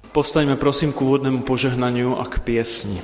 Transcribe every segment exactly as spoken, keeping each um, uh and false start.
Povstaňme prosím k úvodnému požehnaniu a k piesni.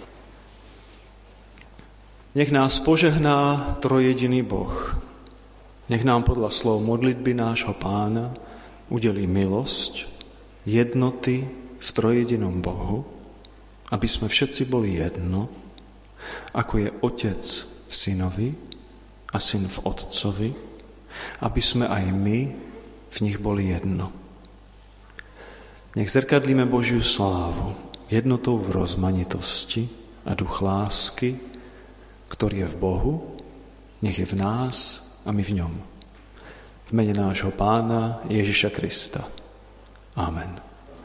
Nech nás požehná trojjediný Boh. Nech nám podľa slov modlitby nášho Pána udelí milosť, jednoty v trojjedinom Bohu, aby sme všetci boli jedno, ako je Otec v Synovi a Syn v Otcovi, aby sme aj my v nich boli jedno. Nech zrkadlíme Božiu slávu jednotou v rozmanitosti a duch lásky, ktorý je v Bohu, nech je v nás a my v ňom. V mene nášho Pána Ježiša Krista. Amen.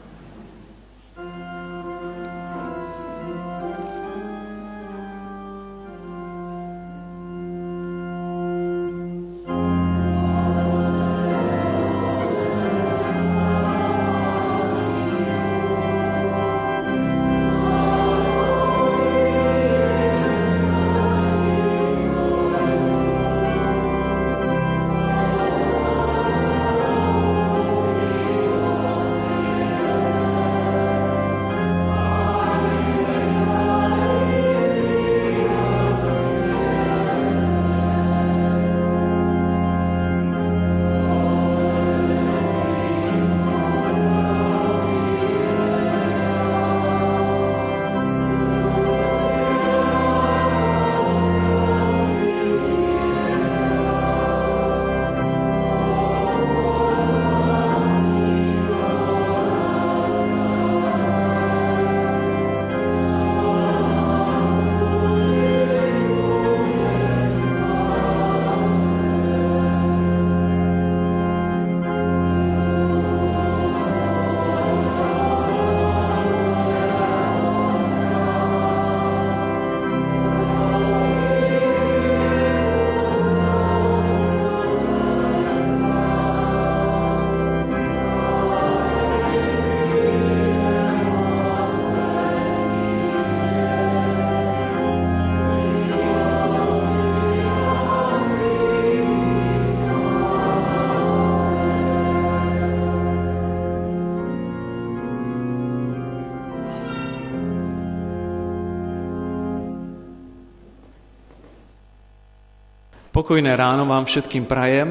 Pokojné ráno vám všetkým prajem,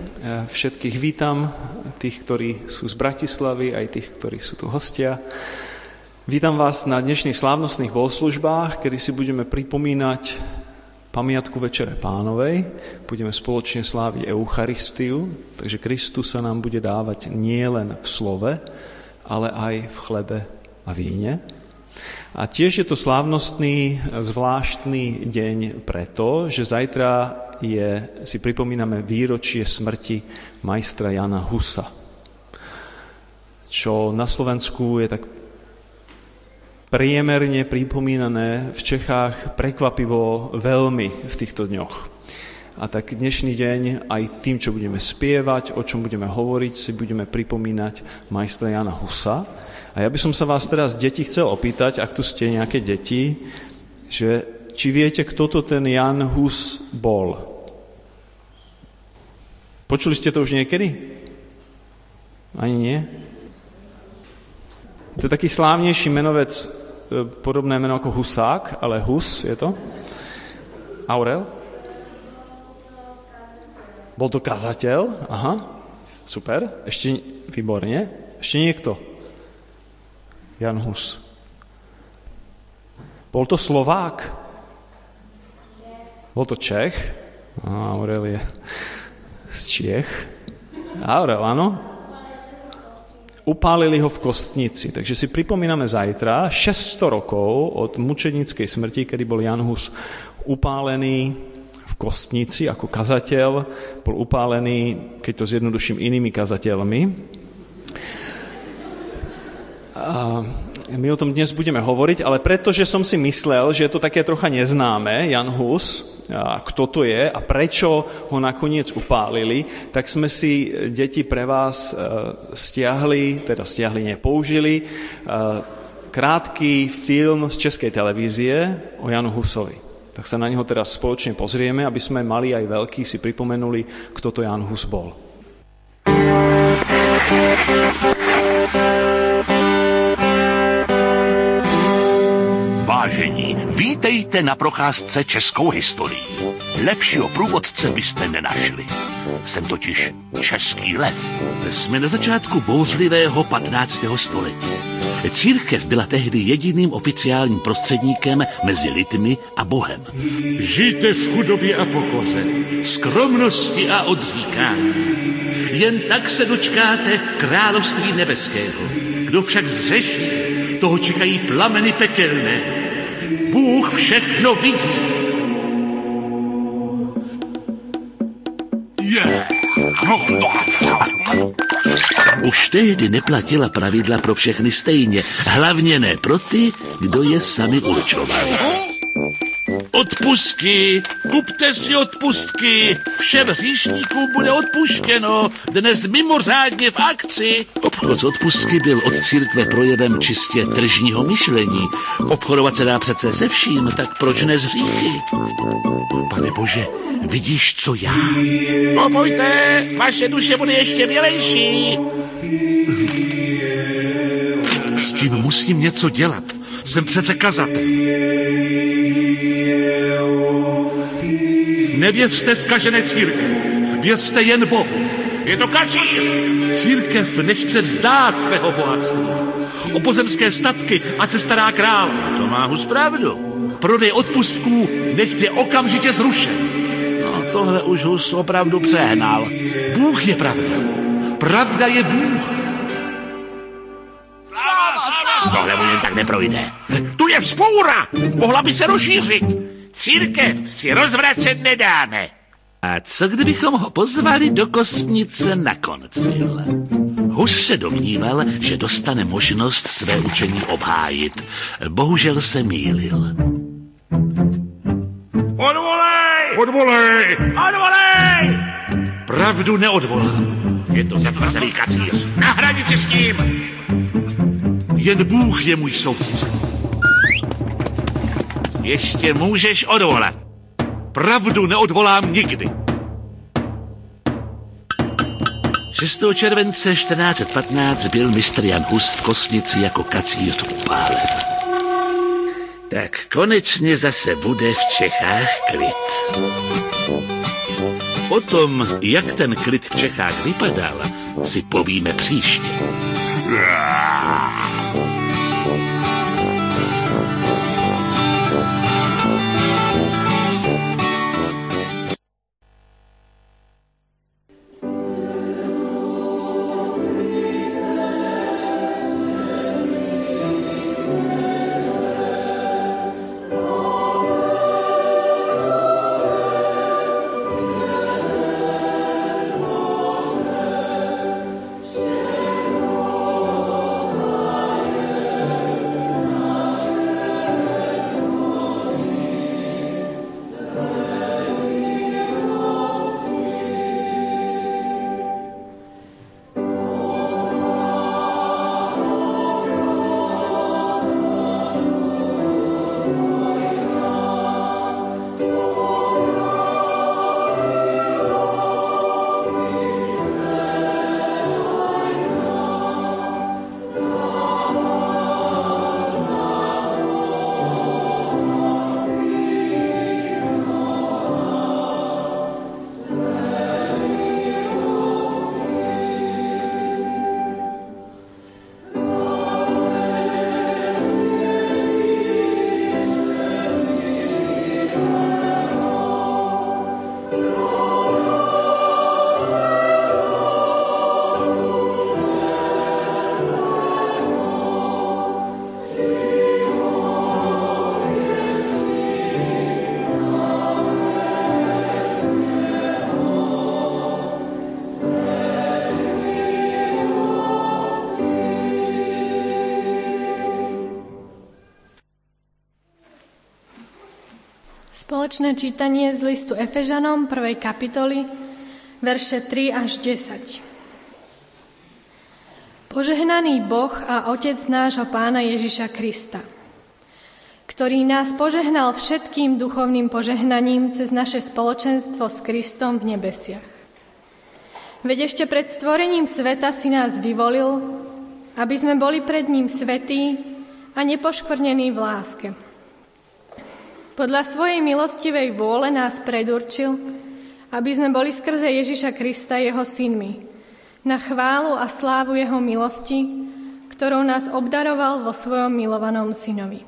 všetkých vítam, tých, ktorí sú z Bratislavy, aj tých, ktorí sú tu hostia. Vítam vás na dnešných slávnostných bohoslužbách, kedy si budeme pripomínať pamiatku Večere Pánovej. Budeme spoločne sláviť Eucharistiu, takže Kristus sa nám bude dávať nielen v slove, ale aj v chlebe a víne. A tiež je to slávnostný, zvláštny deň preto, že zajtra je, si pripomíname výročie smrti majstra Jana Husa, čo na Slovensku je tak priemerne pripomínané, v Čechách prekvapivo veľmi v týchto dňoch. A tak dnešný deň aj tým, čo budeme spievať, o čom budeme hovoriť, si budeme pripomínať majstra Jana Husa. A ja by som sa vás teraz, deti, chcel opýtať, ak tu ste nejaké deti, že či viete, kto to ten Jan Hus bol? Počuli ste to už niekedy? Ani nie? To je taký slávnejší menovec, podobné meno ako Husák, ale Hus je to? Aurel? Bol to kazateľ? Aha, super. Ešte, výborne. Ešte niekto? Jan Hus. Bol to Slovák? Bol to Čech? Á, Aurel je z Čiech. Aurel, áno? Upálili ho v Kostnici. Takže si pripomíname zajtra šesťsto rokov od mučenickej smrti, kedy bol Jan Hus upálený v Kostnici ako kazateľ. Bol upálený, keď to zjednoduším, inými kazateľmi. A my o tom dnes budeme hovoriť, ale pretože som si myslel, že je to také trocha neznáme, Jan Hus, a kto to je a prečo ho nakoniec upálili, tak sme si, deti, pre vás stiahli, teda stiahli, nepoužili, krátky film z Českej televízie o Janu Husovi. Tak sa na neho teraz spoločne pozrieme, aby sme mali aj veľkí si pripomenuli, kto to Jan Hus bol. Vážení, vítejte na procházce českou historií. Lepšího průvodce byste nenašli. Jsem totiž český lev. Jsme na začátku bouřlivého patnáctého století. Církev byla tehdy jediným oficiálním prostředníkem mezi lidmi a Bohem. Žijte v chudobě a pokoře, skromnosti a odříkání. Jen tak se dočkáte království nebeského. Kdo však zřeší, toho čekají plameny pekelné. Bůh všechno vidí. Yeah. Už tehdy neplatila pravidla pro všechny stejně, hlavně ne pro ty, kdo je sami určovali. Odpustky, kupte si odpustky, všem hříšníkům bude odpuštěno, dnes mimořádně v akci. Obchod s odpustky byl od církve projevem čistě tržního myšlení. Obchodovat se dá přece se vším, tak proč ne s hříchy? Pane Bože, vidíš, co já? No pojďte, vaše duše bude ještě bělejší. S tím musím něco dělat. Jsem přece kazatel. Nevěřte zkažené církvi, věřte jen Bohu. Je to kacíř! Církev nechce vzdát svého bohatství. O pozemské statky, ať se stará král. To má hus pravdu. Prodej odpustků nech je okamžitě zrušen. No, tohle už hus opravdu přehnal. Bůh je pravda. Pravda je Bůh. Tohle mu jen tak neprojde. Tu je vzpoura! Mohla by se rozšířit. Církev si rozvracet nedáme. A co kdybychom ho pozvali do kostnice na koncil? Hus se domníval, že dostane možnost své učení obhájit. Bohužel se mýlil. Odvolej! Odvolej! Odvolej! Pravdu neodvolám. Je to zatvrzelý kacíř. Na hranici s ním! Jen Bůh je můj soudce. Ještě můžeš odvolat. Pravdu neodvolám nikdy. šestého července čtrnáct set patnáct byl mistr Jan Hus v kostnici jako kacíř upálen. Tak konečně zase bude v Čechách klid. O tom, jak ten klid v Čechách vypadal, si povíme příště. Spoločné čítanie z listu Efežanom prvej kapitoly, verše tri až desať. Požehnaný Boh a Otec nášho Pána Ježiša Krista, ktorý nás požehnal všetkým duchovným požehnaním cez naše spoločenstvo s Kristom v nebesiach. Veď ešte pred stvorením sveta si nás vyvolil, aby sme boli pred ním svätí a nepoškvrnení v láske. Podľa svojej milostivej vôle nás predurčil, aby sme boli skrze Ježiša Krista jeho synmi, na chválu a slávu jeho milosti, ktorou nás obdaroval vo svojom milovanom synovi.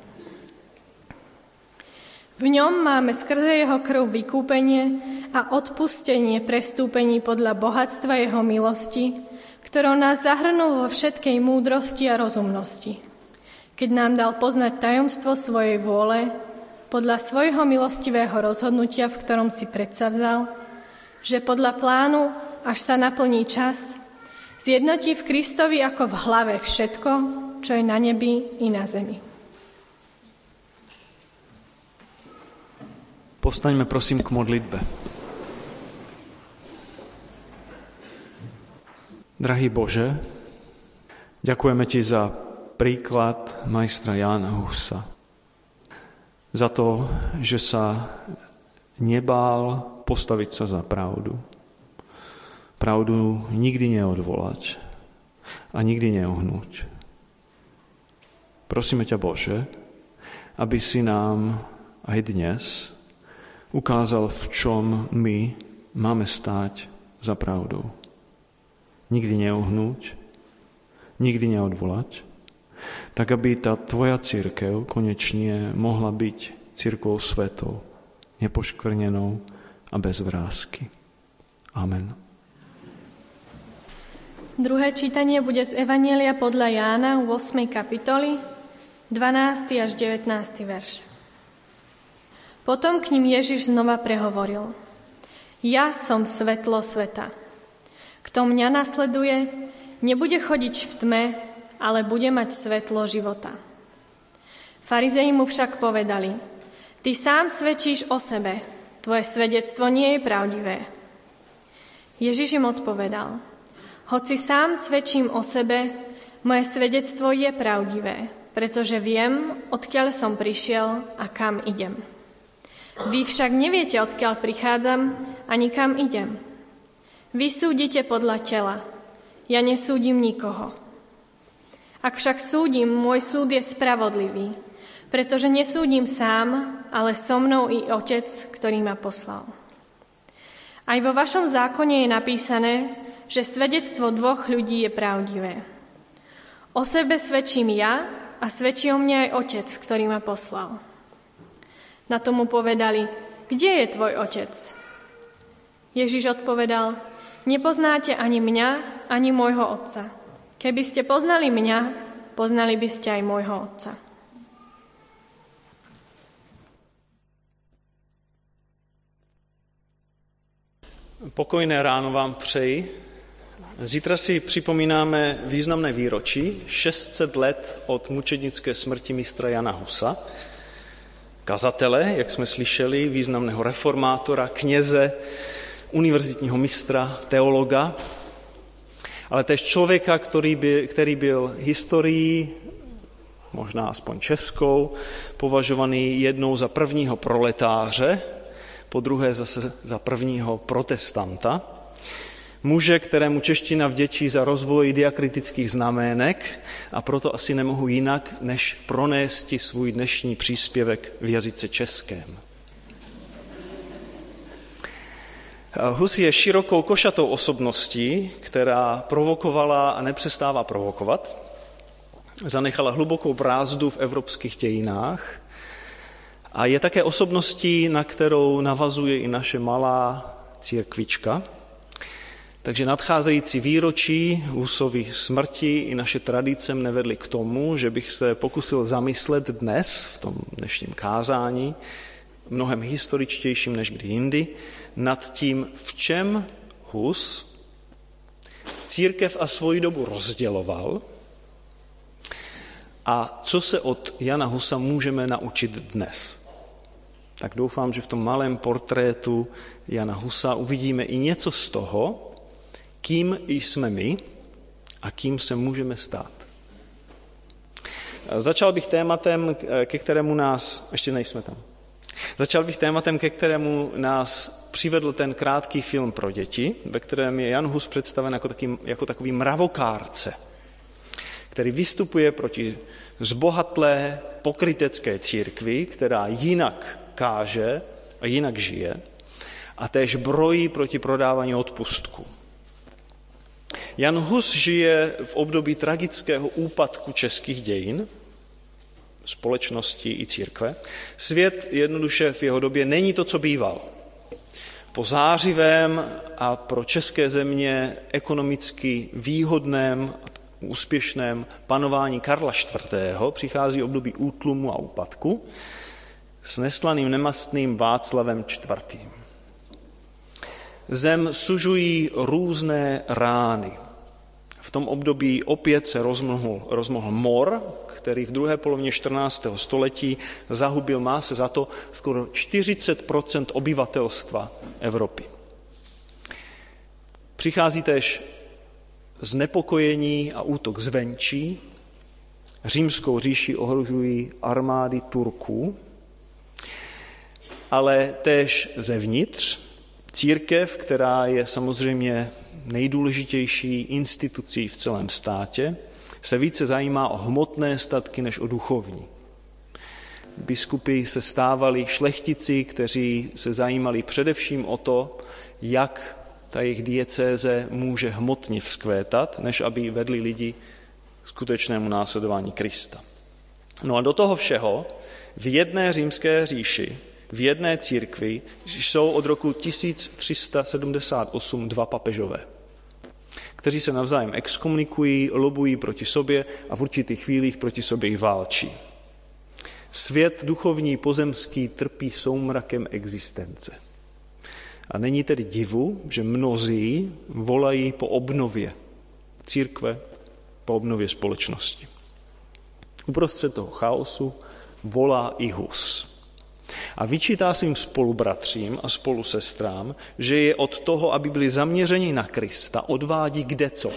V ňom máme skrze jeho krv vykúpenie a odpustenie prestúpení podľa bohatstva jeho milosti, ktorou nás zahrnul vo všetkej múdrosti a rozumnosti, keď nám dal poznať tajomstvo svojej vôle, podľa svojho milostivého rozhodnutia, v ktorom si predsavzal, že podľa plánu, až sa naplní čas, zjednotí v Kristovi ako v hlave všetko, čo je na nebi i na zemi. Povstaňme prosím k modlitbe. Drahý Bože, ďakujeme Ti za príklad majstra Jána Husa. Za to, že sa nebál postaviť sa za pravdu. Pravdu nikdy neodvolať a nikdy neuhnúť. Prosíme ťa, Bože, aby si nám aj dnes ukázal, v čom my máme stáť za pravdou. Nikdy neuhnúť, nikdy neodvolať, tak aby tá tvoja cirkev konečne mohla byť cirkvou svätou, nepoškvrnenou a bez vrásky. Amen. Druhé čítanie bude z Evanjelia podľa Jána v ôsmej kapitoli, dvanásty až devätnásty verš. Potom k ním Ježiš znova prehovoril: Ja som svetlo sveta. Kto mňa nasleduje, nebude chodiť v tme, ale bude mať svetlo života. Farizei mu však povedali: Ty sám svedčíš o sebe, tvoje svedectvo nie je pravdivé. Ježiš im odpovedal: Hoci sám svedčím o sebe, moje svedectvo je pravdivé, pretože viem, odkiaľ som prišiel a kam idem. Vy však neviete, odkiaľ prichádzam ani kam idem. Vy súdite podľa tela, ja nesúdim nikoho. Ak však súdim, môj súd je spravodlivý, pretože nesúdim sám, ale so mnou i Otec, ktorý ma poslal. Aj vo vašom zákone je napísané, že svedectvo dvoch ľudí je pravdivé. O sebe svedčím ja a svedčí o mne aj Otec, ktorý ma poslal. Na to mu povedali: Kde je tvoj Otec? Ježiš odpovedal: Nepoznáte ani mňa, ani môjho Otca. Keby ste poznali mňa, poznali by ste aj môjho Otca. Pokojné ráno vám přeji. Zítra si připomínáme významné výročí, šest set let od mučednické smrti mistra Jana Husa, kazatele, jak jsme slyšeli, významného reformátora, kněze, univerzitního mistra, teologa, ale též člověka, který, by, který byl historií, možná aspoň českou, považovaný jednou za prvního proletáře, po druhé zase za prvního protestanta. Muže, kterému čeština vděčí za rozvoj diakritických znamének a proto asi nemohu jinak, než pronést svůj dnešní příspěvek v jazyce českém. Hus je širokou košatou osobností, která provokovala a nepřestává provokovat. Zanechala hlubokou brázdu v evropských dějinách a je také osobností, na kterou navazuje i naše malá církvička. Takže nadcházející výročí Husovy smrti i naše tradice mne vedly k tomu, že bych se pokusil zamyslet dnes, v tom dnešním kázání, mnohem historičtějším než kdy jindy, nad tím, v čem Hus církev a svoji dobu rozděloval a co se od Jana Husa můžeme naučit dnes. Tak doufám, že v tom malém portrétu Jana Husa uvidíme i něco z toho, kým jsme my a kým se můžeme stát. Začal bych tématem, ke kterému nás, ještě nejsme tam, začal bych tématem, ke kterému nás přivedl ten krátký film pro děti, ve kterém je Jan Hus představen jako, taký, jako takový mravokárce, který vystupuje proti zbohatlé pokrytecké církvi, která jinak káže a jinak žije a též brojí proti prodávání odpustků. Jan Hus žije v období tragického úpadku českých dějin, společnosti i církve. Svět jednoduše v jeho době není to, co býval. Po zářivém a pro české země ekonomicky výhodném, úspěšném panování Karla čtvrtého. přichází období útlumu a úpadku s neslaným nemastným Václavem čtvrtým. Zem sužují různé rány. V tom období opět se rozmohl, rozmohl mor, který v druhé polovině čtrnáctého století zahubil, má se za to, skoro čtyřicet procent obyvatelstva Evropy. Přichází též znepokojení a útok zvenčí. Římskou říši ohrožují armády Turků, ale též zevnitř. Církev, která je samozřejmě nejdůležitější institucí v celém státě, se více zajímá o hmotné statky než o duchovní. Biskupy se stávali šlechtici, kteří se zajímali především o to, jak ta jejich diecéze může hmotně vzkvétat, než aby vedli lidi k skutečnému následování Krista. No a do toho všeho v jedné římské říši, v jedné církvi jsou od roku tisíc tři sta sedmdesát osm dva papežové, kteří se navzájem exkomunikují, lobují proti sobě a v určitých chvílích proti sobě i válčí. Svět duchovní pozemský trpí soumrakem existence. A není tedy divu, že mnozí volají po obnově církve, po obnově společnosti. Uprostřed toho chaosu volá i Hus. A vyčítá svým spolubratřím a spolusestrám, že je od toho, aby byli zaměřeni na Krista, odvádí kdeco.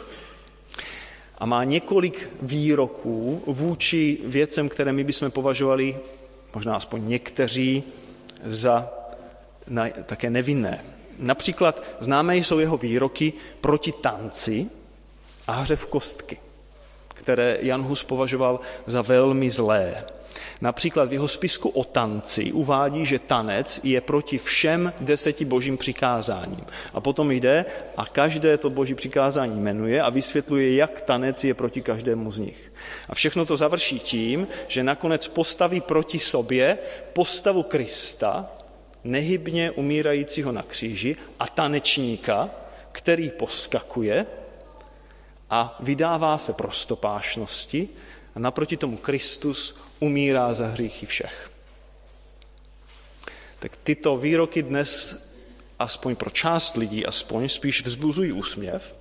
A má několik výroků vůči věcem, které my bychom považovali, možná aspoň někteří, za na, také nevinné. Například známé jsou jeho výroky proti tanci a hře v kostky, které Jan Hus považoval za velmi zlé. Například v jeho spisku o tanci uvádí, že tanec je proti všem deseti božím přikázáním. A potom jde a každé to boží přikázání jmenuje a vysvětluje, jak tanec je proti každému z nich. A všechno to završí tím, že nakonec postaví proti sobě postavu Krista, nehybně umírajícího na kříži, a tanečníka, který poskakuje a vydává se prostopášnosti, a naproti tomu Kristus umírá za hříchy všech. Tak tyto výroky dnes, aspoň pro část lidí, aspoň spíš vzbuzují úsměv,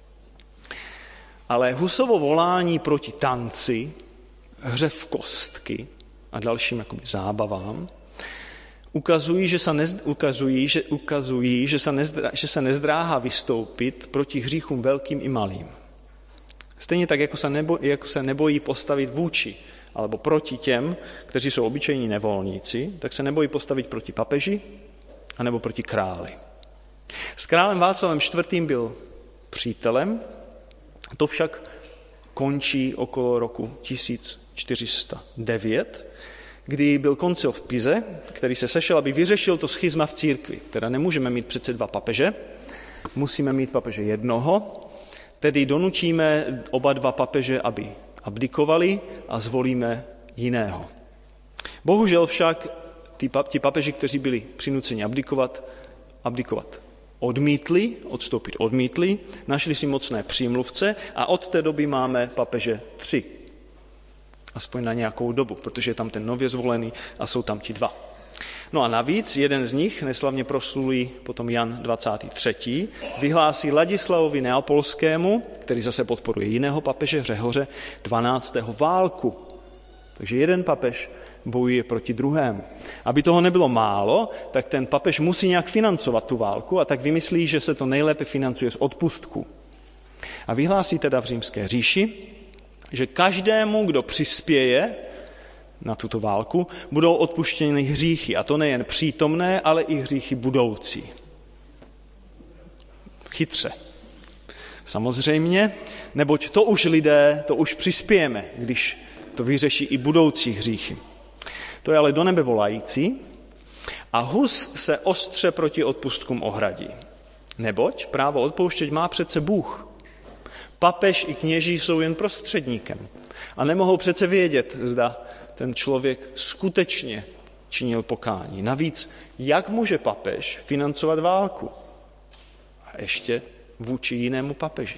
ale Husovo volání proti tanci, hře v kostky a dalším jakoby zábavám ukazují, že se, nezdr- ukazují, že, ukazují, že, se nezdrá, že se nezdráhá vystoupit proti hříchům velkým i malým. Stejně tak, jako se, nebo, jako se nebojí postavit vůči alebo proti těm, kteří jsou obyčejní nevolníci, tak se nebojí postavit proti papeži anebo proti králi. S králem Václavem čtvrtým byl přítelem, to však končí okolo roku tisíc čtyři sta devět, kdy byl koncil v Pize, který se sešel, aby vyřešil to schizma v církvi. Teda nemůžeme mít přece dva papeže, musíme mít papeže jednoho, tedy donutíme oba dva papeže, aby abdikovali a zvolíme jiného. Bohužel však ti papeži, kteří byli přinuceni abdikovat, abdikovat odmítli, odstoupit odmítli, našli si mocné přímluvce a od té doby máme papeže tři. Aspoň na nějakou dobu, protože je tam ten nově zvolený a jsou tam ti dva. No a navíc jeden z nich, neslavně proslulý potom Jan dvacátý třetí, vyhlásí Ladislavovi Neapolskému, který zase podporuje jiného papeže, Řehoře dvanáctého válku. Takže jeden papež bojuje proti druhému. Aby toho nebylo málo, tak ten papež musí nějak financovat tu válku a tak vymyslí, že se to nejlépe financuje z odpustku. A vyhlásí teda v římské říši, že každému, kdo přispěje na tuto válku, budou odpuštěny hříchy. A to nejen přítomné, ale i hříchy budoucí. Chytře. Samozřejmě, neboť to už lidé, to už přispějeme, když to vyřeší i budoucí hříchy. To je ale do nebe volající, A Hus se ostře proti odpustkům ohradí. Neboť právo odpouštět má přece Bůh. Papež i kněží jsou jen prostředníkem a nemohou přece vědět, zda ten člověk skutečně činil pokání. Navíc, jak může papež financovat válku? A ještě vůči jinému papeži.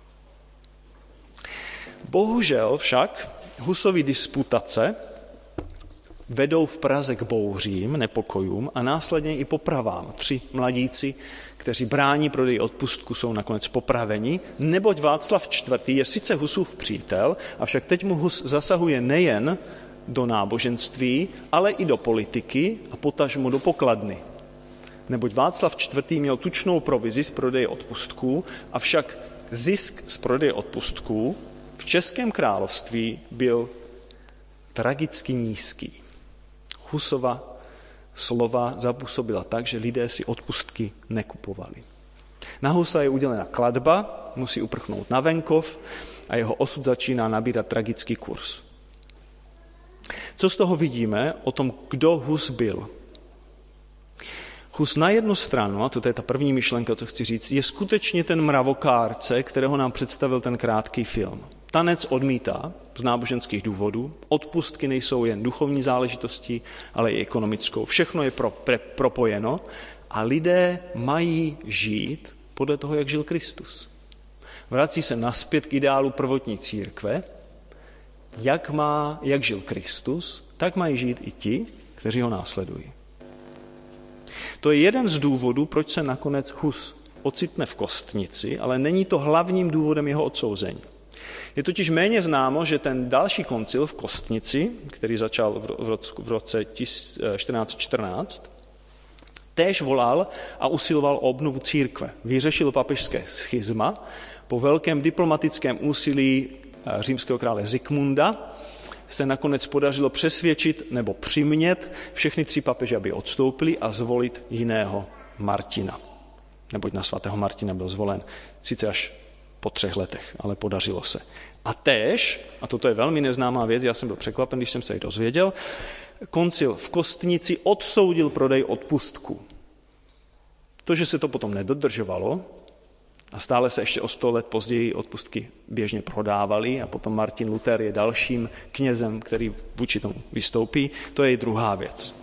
Bohužel však Husovy disputace vedou v Praze k bouřím, nepokojům a následně i popravám. Tři mladíci, kteří brání prodeji odpustku, jsou nakonec popraveni, neboť Václav čtvrtý je sice Husův přítel, avšak teď mu Hus zasahuje nejen do náboženství, ale i do politiky a potažmo do pokladny. Neboť Václav čtvrtý měl tučnou provizi z prodeje odpustků, avšak zisk z prodeje odpustků v Českém království byl tragicky nízký. Husova slova zapůsobila tak, že lidé si odpustky nekupovali. Na Husa je udělena klatba, musí uprchnout na venkov a jeho osud začíná nabírat tragický kurz. Co z toho vidíme o tom, kdo Hus byl? Hus na jednu stranu, a to je ta první myšlenka, co chci říct, je skutečně ten mravokárce, kterého nám představil ten krátký film. Tanec odmítá z náboženských důvodů, odpustky nejsou jen duchovní záležitosti, ale i ekonomickou. Všechno je pro, pre, propojeno a lidé mají žít podle toho, jak žil Kristus. Vrací se naspět k ideálu prvotní církve, jak, má, jak žil Kristus, tak mají žít i ti, kteří ho následují. To je jeden z důvodů, proč se nakonec Hus ocitne v kostnici, ale není to hlavním důvodem jeho odsouzení. Je totiž méně známo, že ten další koncil v Kostnici, který začal v roce čtrnáct čtrnáct, též volal a usiloval o obnovu církve. Vyřešil papežské schizma po velkém diplomatickém úsilí římského krále Zikmunda se nakonec podařilo přesvědčit nebo přimět všechny tři papeže, aby odstoupili a zvolit jiného Martina. Neboť na svatého Martina byl zvolen sice až po třech letech, ale podařilo se. A též, a toto je velmi neznámá věc, já jsem byl překvapen, když jsem se ji dozvěděl, koncil v Kostnici odsoudil prodej odpustků. To, že se to potom nedodržovalo, a stále se ještě o sto let později odpustky běžně prodávaly a potom Martin Luther je dalším knězem, který vůči tomu vystoupí, to je i druhá věc.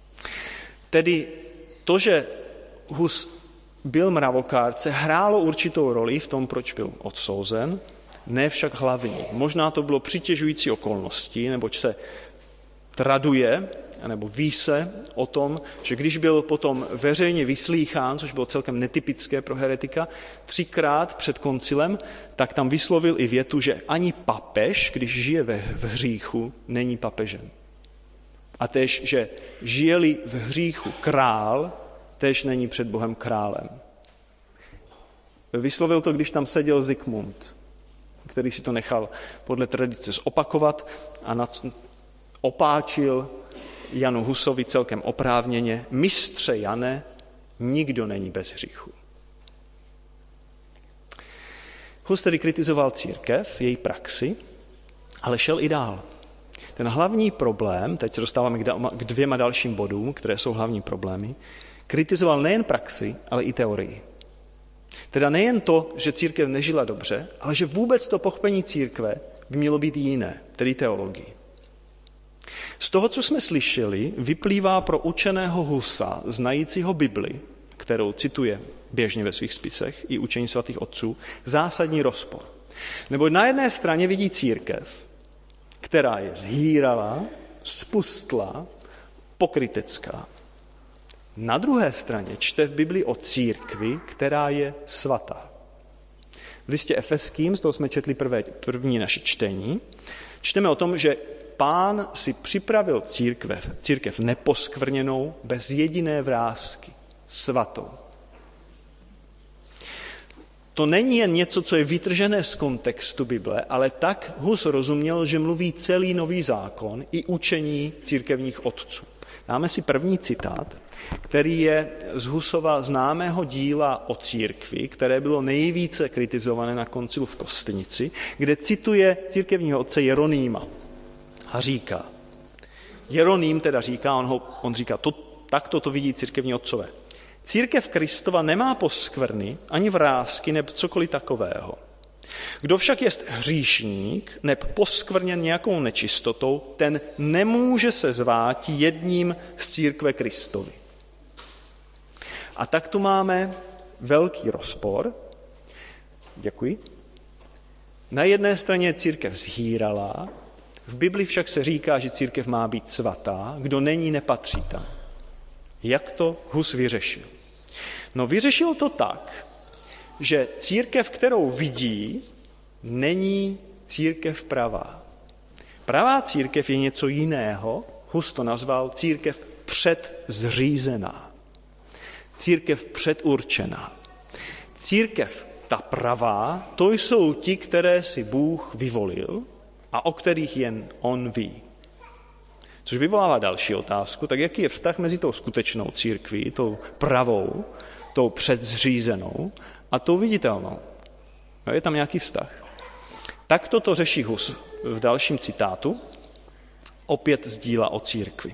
Tedy to, že Hus byl mravokárce, hrálo určitou roli v tom, proč byl odsouzen, ne však hlavní. Možná to bylo přitěžující okolností, neboť se traduje, nebo ví se o tom, že když byl potom veřejně vyslýchán, což bylo celkem netypické pro heretika, třikrát před koncilem, tak tam vyslovil i větu, že ani papež, když žije ve v hříchu, není papežem. A též, že žije-li v hříchu král, též není před Bohem králem. Vyslovil to, když tam seděl Zikmund, který si to nechal podle tradice zopakovat a nad, opáčil Janu Husovi celkem oprávněně: mistře Jane, nikdo není bez hříchu. Hus tedy kritizoval církev, její praxi, ale šel i dál. Ten hlavní problém, teď se dostáváme k dvěma dalším bodům, které jsou hlavní problémy, kritizoval nejen praxi, ale i teorii. Teda nejen to, že církev nežila dobře, ale že vůbec to pochopení církve by mělo být jiné, tedy teologii. Z toho, co jsme slyšeli, vyplývá pro učeného Husa, znajícího Bibli, kterou cituje běžně ve svých spisech i učení svatých otců, zásadní rozpor. Nebo na jedné straně vidí církev, která je zhýralá, spustlá, pokrytecká. Na druhé straně čte v Bibli o církvi, která je svatá. V listě Efeským, z toho jsme četli prvé, první naše čtení, čteme o tom, že Pán si připravil církev, církev neposkvrněnou, bez jediné vrásky, svatou. To není jen něco, co je vytržené z kontextu Bible, ale tak Hus rozuměl, že mluví celý nový zákon i učení církevních otců. Dáme si první citát, který je z Husova známého díla o církvi, které bylo nejvíce kritizované na koncilu v Kostnici, kde cituje církevního otce Jeronýma a říká, Jeroným teda říká, on, ho, on říká, to, Tak to vidí církevní otcové. Církev Kristova nemá poskvrny, ani vrásky, nebo cokoliv takového. Kdo však jest hříšník, neb poskvrněn nějakou nečistotou, ten nemůže se zvát jedním z církve Kristovi. A tak tu máme velký rozpor. Děkuji. Na jedné straně je církev zhýralá, v Bibli však se říká, že církev má být svatá, kdo není, nepatří tam. Jak to Hus vyřešil? No vyřešil to tak, že církev, kterou vidí, není církev pravá. Pravá církev je něco jiného, Hus to nazval církev předzřízená. Církev předurčená. Církev ta pravá, to jsou ti, které si Bůh vyvolil a o kterých jen on ví. Což vyvolává další otázku, tak jaký je vztah mezi tou skutečnou církví, tou pravou, tou předzřízenou a tou viditelnou. No, je tam nějaký vztah. Tak toto řeší Hus v dalším citátu, opět z díla o církvi.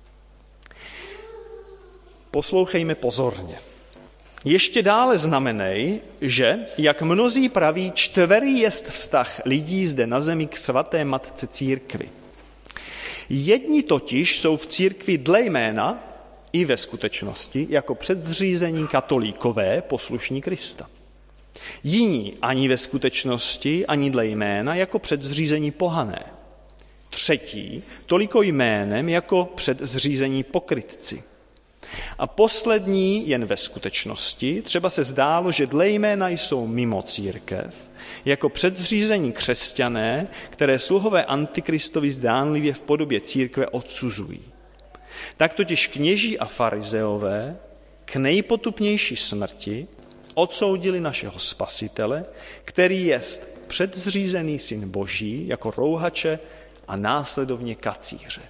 Poslouchejme pozorně. Ještě dále znamenej, že, jak mnozí praví, čtverý jest vztah lidí zde na zemi k svaté matce církvi. Jedni totiž jsou v církvi dle jména i ve skutečnosti jako předzřízení katolíkové poslušní Krista. Jiní ani ve skutečnosti, ani dle jména jako předzřízení pohané. Třetí toliko jménem jako předzřízení pokrytci. A poslední jen ve skutečnosti, třeba se zdálo, že dle jména jsou mimo církev, jako předzřízení křesťané, které sluhové Antikristovi zdánlivě v podobě církve odsuzují. Tak totiž kněží a farizeové k nejpotupnější smrti odsoudili našeho Spasitele, který jest předzřízený syn Boží jako rouhače a následovně kacíře.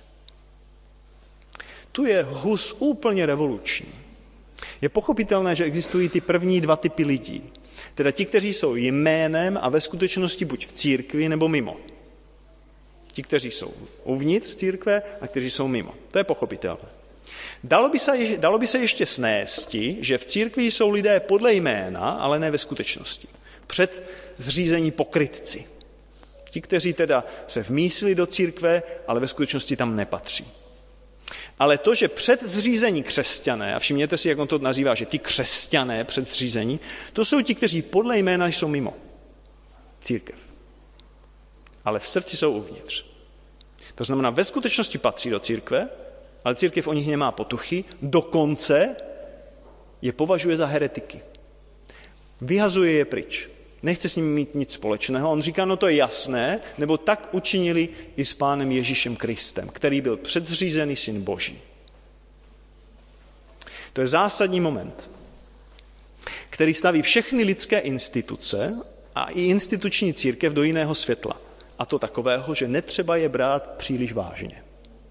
Tu je Hus úplně revoluční. Je pochopitelné, že existují ty první dva typy lidí. Teda ti, kteří jsou jménem a ve skutečnosti buď v církvi nebo mimo. Ti, kteří jsou uvnitř církve a kteří jsou mimo. To je pochopitelné. Dalo by se, dalo by se ještě snésti, že v církvi jsou lidé podle jména, ale ne ve skutečnosti. Před zřízení pokrytci. Ti, kteří teda se vmísili do církve, ale ve skutečnosti tam nepatří. Ale to, že před zřízení křesťané, a všimněte si, jak on to nazývá, že ty křesťané před zřízení, to jsou ti, kteří podle jména jsou mimo církev. Ale v srdci jsou uvnitř. To znamená, ve skutečnosti patří do církve, ale církev o nich nemá potuchy, dokonce je považuje za heretiky. Vyhazuje je pryč. Nechce s nimi mít nic společného. On říká, no to je jasné, nebo tak učinili i s pánem Ježíšem Kristem, který byl předzřízený syn Boží. To je zásadní moment, který staví všechny lidské instituce a i instituční církev do jiného světla. A to takového, že netřeba je brát příliš vážně.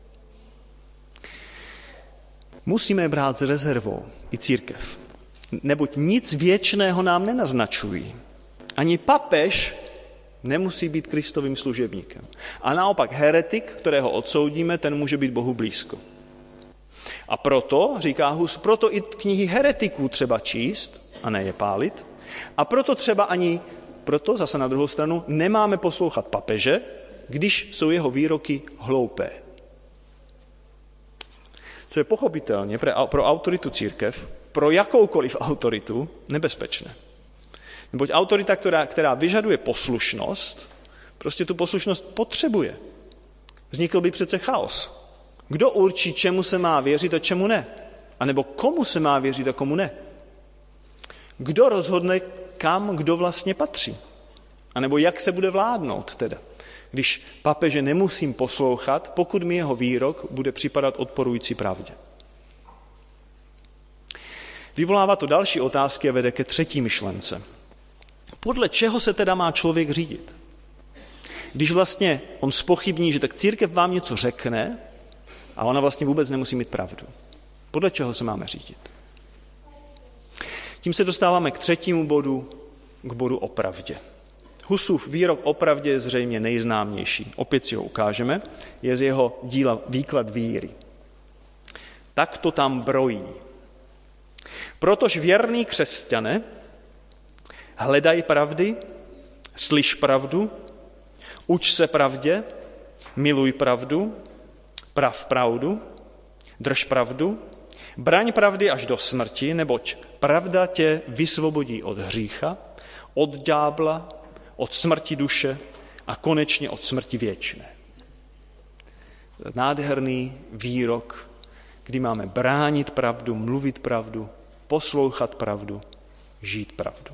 Musíme je brát s rezervou i církev. Neboť nic věčného nám nenaznačují. Ani papež nemusí být Kristovým služebníkem. A naopak heretik, kterého odsoudíme, ten může být Bohu blízko. A proto, říká Hus, proto i knihy heretiků třeba číst a ne je pálit. A proto třeba ani, proto zase na druhou stranu, nemáme poslouchat papeže, když jsou jeho výroky hloupé. Co je pochopitelně pro autoritu církev, pro jakoukoliv autoritu nebezpečné. Neboť autorita, která, která vyžaduje poslušnost, prostě tu poslušnost potřebuje. Vznikl by přece chaos. Kdo určí, čemu se má věřit a čemu ne? A nebo komu se má věřit a komu ne? Kdo rozhodne, kam kdo vlastně patří? A nebo jak se bude vládnout teda? Když papeže nemusím poslouchat, pokud mi jeho výrok bude připadat odporující pravdě. Vyvolává to další otázky a vede ke třetí myšlence. Podle čeho se teda má člověk řídit? Když vlastně on zpochybní, že tak církev vám něco řekne a ona vlastně vůbec nemusí mít pravdu. Podle čeho se máme řídit? Tím se dostáváme k třetímu bodu, k bodu o pravdě. Husův výrok o pravdě je zřejmě nejznámější. Opět si ho ukážeme. Je z jeho díla Výklad víry. tak to tam brojí. Protož věrný křesťané, hledaj pravdy, slyš pravdu, uč se pravdě, miluj pravdu, prav pravdu, drž pravdu, braň pravdy až do smrti, neboť pravda tě vysvobodí od hřícha, od ďábla, od smrti duše a konečně od smrti věčné. Nádherný výrok, kdy máme bránit pravdu, mluvit pravdu, poslouchat pravdu, žít pravdu.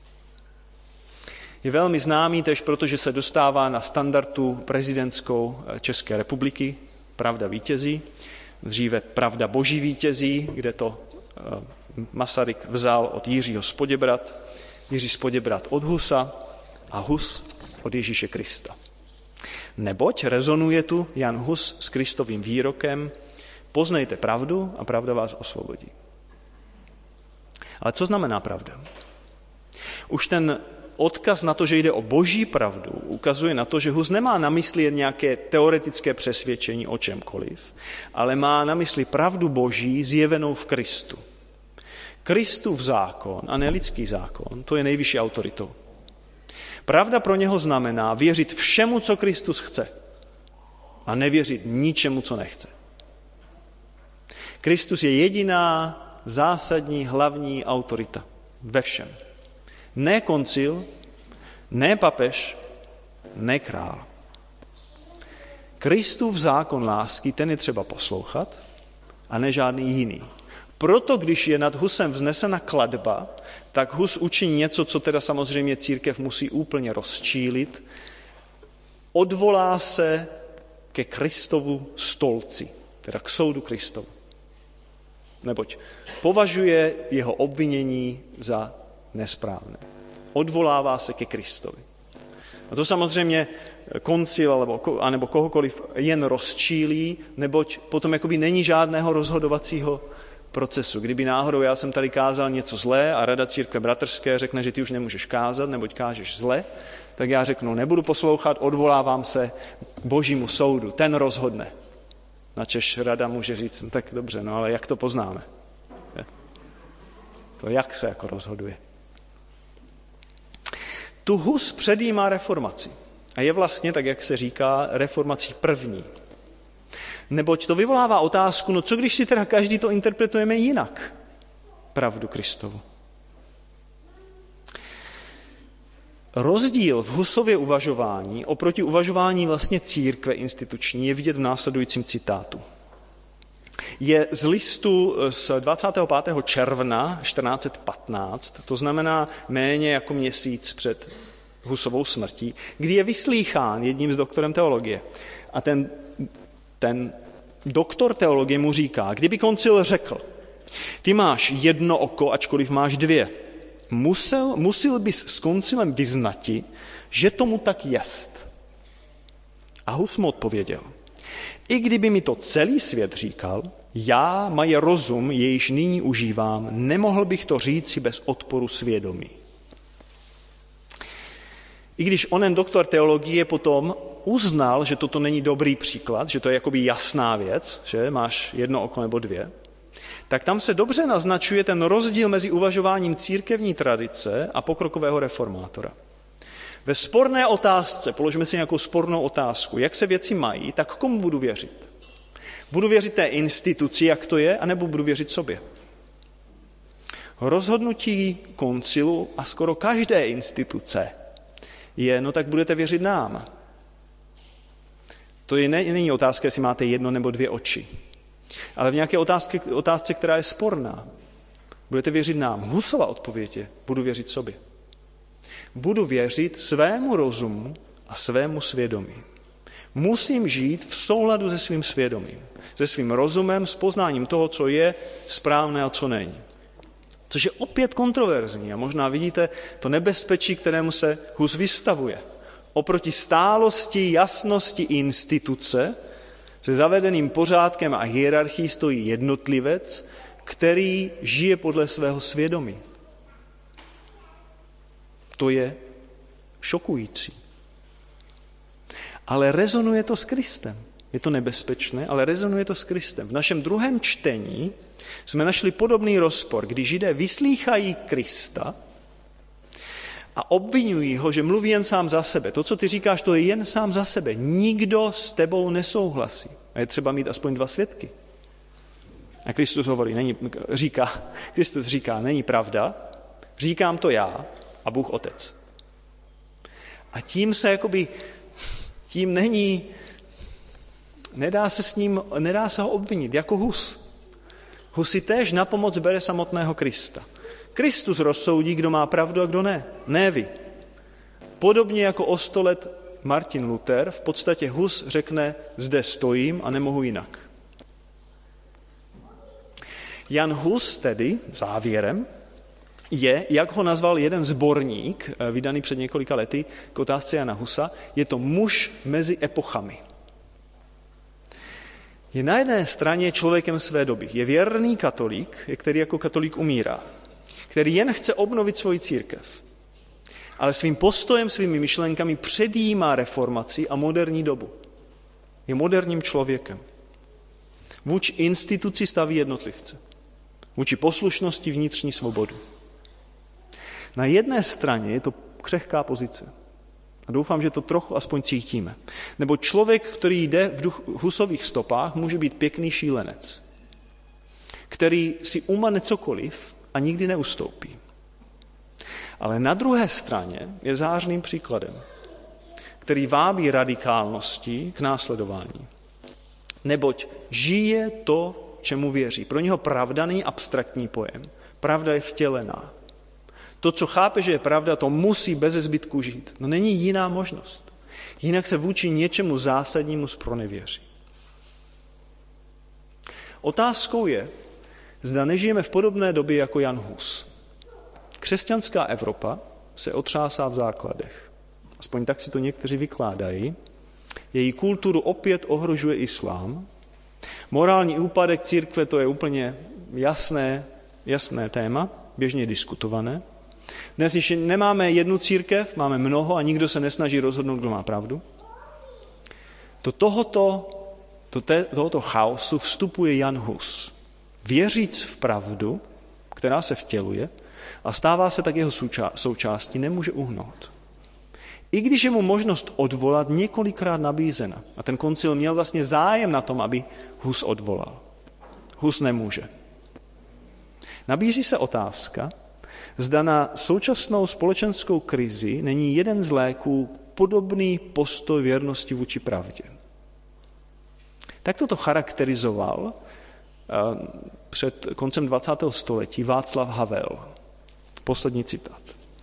Je velmi známý tež, protože se dostává na standardu prezidentskou České republiky, Pravda vítězí, dříve Pravda boží vítězí, kde to Masaryk vzal od Jiřího z Poděbrad, Jiří z Poděbrad od Husa a Hus od Ježíše Krista. Neboť rezonuje tu Jan Hus s Kristovým výrokem: poznejte pravdu a pravda vás osvobodí. Ale co znamená pravda? Už ten odkaz na to, že jde o boží pravdu, ukazuje na to, že Hus nemá na mysli jen nějaké teoretické přesvědčení o čemkoliv, ale má na mysli pravdu boží zjevenou v Kristu. Kristův zákon a ne lidský zákon, to je nejvyšší autoritou. Pravda pro něho znamená věřit všemu, co Kristus chce, a nevěřit ničemu, co nechce. Kristus je jediná zásadní hlavní autorita ve všem. Ne koncil, ne papež, ne král. Kristův zákon lásky, ten je třeba poslouchat a ne žádný jiný. Proto, když je nad Husem vznesena kladba, tak Hus učiní něco, co teda samozřejmě církev musí úplně rozčílit. Odvolá se ke Kristovu stolci, teda k soudu Kristovu. Neboť považuje jeho obvinění za nesprávné. Odvolává se ke Kristovi. A to samozřejmě koncil alebo, anebo kohokoliv jen rozčílí, neboť potom jakoby není žádného rozhodovacího procesu. Kdyby náhodou já jsem tady kázal něco zlé a Rada církve bratrské řekne, že ty už nemůžeš kázat, neboť kážeš zle, tak já řeknu, nebudu poslouchat, odvolávám se k božímu soudu, ten rozhodne. Načež Rada může říct, no tak dobře, no ale jak to poznáme? To jak se jako rozhoduje? Tu Hus předjímá reformaci. A je vlastně, tak jak se říká, reformací první. Neboť to vyvolává otázku, no co když si teda každý to interpretujeme jinak? Pravdu Kristovu. Rozdíl v Husově uvažování oproti uvažování vlastně církve instituční je vidět v následujícím citátu. Je z listu z dvacátého pátého června čtrnáct patnáct, to znamená méně jako měsíc před Husovou smrtí, kdy je vyslýchán jedním z doktorem teologie. A ten, ten doktor teologie mu říká, kdyby koncil řekl, ty máš jedno oko, ačkoliv máš dvě, musel, musil bys s koncilem vyznati, že tomu tak jest. A Hus mu odpověděl, i kdyby mi to celý svět říkal, já, mají rozum, jejž nyní užívám, nemohl bych to říci bez odporu svědomí. I když onen doktor teologie potom uznal, že toto není dobrý příklad, že to je jakoby jasná věc, že máš jedno oko nebo dvě, tak tam se dobře naznačuje ten rozdíl mezi uvažováním církevní tradice a pokrokového reformátora. Ve sporné otázce, položíme si nějakou spornou otázku, jak se věci mají, tak komu budu věřit? Budu věřit té instituci, jak to je, anebo budu věřit sobě? Rozhodnutí koncilu a skoro každé instituce je, no tak budete věřit nám. To je, ne, není otázka, jestli máte jedno nebo dvě oči, ale v nějaké otázce, otázce, která je sporná. Budete věřit nám. Husova odpověď je, budu věřit sobě. Budu věřit svému rozumu a svému svědomí. Musím žít v souladu se svým svědomím, se svým rozumem, s poznáním toho, co je správné a co není. Což je opět kontroverzní a možná vidíte to nebezpečí, kterému se Hus vystavuje. Oproti stálosti, jasnosti instituce se zavedeným pořádkem a hierarchií stojí jednotlivec, který žije podle svého svědomí. To je šokující. Ale rezonuje to s Kristem. je to nebezpečné, ale rezonuje to s Kristem. V našem druhém čtení jsme našli podobný rozpor, kdy Židé vyslýchají Krista a obvinují ho, že mluví jen sám za sebe. To, co ty říkáš, to je jen sám za sebe. Nikdo s tebou nesouhlasí. A je třeba mít aspoň dva svědky. A Kristus hovorí, není, říká, Kristus říká, není pravda, říkám to já a Bůh Otec. A tím se jakoby, tím není, nedá se s ním, nedá se ho obvinit, jako Hus. Hus si též na pomoc bere samotného Krista. Kristus rozsoudí, kdo má pravdu a kdo ne. Ne vy. Podobně jako o sto let Martin Luther, v podstatě Hus řekne, zde stojím a nemohu jinak. Jan Hus tedy, závěrem, je, jak ho nazval jeden sborník, vydaný před několika lety k otázce Jana Husa, je to muž mezi epochami. Je na jedné straně člověkem své doby. Je věrný katolík, který jako katolík umírá, který jen chce obnovit svoji církev, ale svým postojem, svými myšlenkami předjímá reformaci a moderní dobu. Je moderním člověkem. Vůči instituci staví jednotlivce. Vůči poslušnosti vnitřní svobodu. Na jedné straně je to křehká pozice. A doufám, že to trochu aspoň cítíme. Nebo člověk, který jde v Husových stopách, může být pěkný šílenec, který si umane cokoliv a nikdy neustoupí. Ale na druhé straně je zářným příkladem, který vábí radikálností k následování. Neboť žije to, čemu věří. Pro něho pravda není abstraktní pojem. Pravda je vtělená. To, co chápe, že je pravda, to musí beze zbytku žít. No není jiná možnost. Jinak se vůči něčemu zásadnímu zpronevěří. Otázkou je, zda nežijeme v podobné době jako Jan Hus. Křesťanská Evropa se otřásá v základech. Aspoň tak si to někteří vykládají. Její kulturu opět ohrožuje islám. Morální úpadek církve, to je úplně jasné, jasné téma, běžně diskutované. Dnes již nemáme jednu církev, máme mnoho a nikdo se nesnaží rozhodnout, kdo má pravdu. Do tohoto, do té, tohoto chaosu vstupuje Jan Hus. Věříc v pravdu, která se vtěluje a stává se tak jeho součástí, nemůže uhnout. I když je mu možnost odvolat několikrát nabízena. A ten koncil měl vlastně zájem na tom, aby Hus odvolal. Hus nemůže. Nabízí se otázka, zda na současnou společenskou krizi není jeden z léků podobný postoj věrnosti vůči pravdě. Tak toto charakterizoval před koncem dvacátého století Václav Havel. Poslední citát.